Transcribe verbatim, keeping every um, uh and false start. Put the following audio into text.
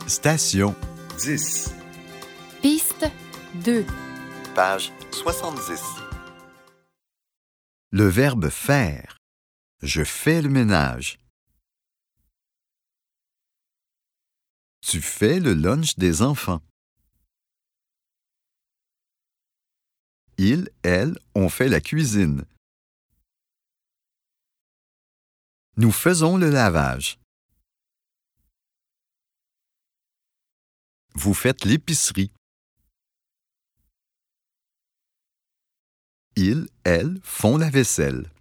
Station dix. Piste deux. Page soixante-dix. Le verbe faire. Je fais le ménage. Tu fais le lunch des enfants. Il, elle, ont fait la cuisine. Nous faisons le lavage. Vous faites l'épicerie. Ils, elles, font la vaisselle.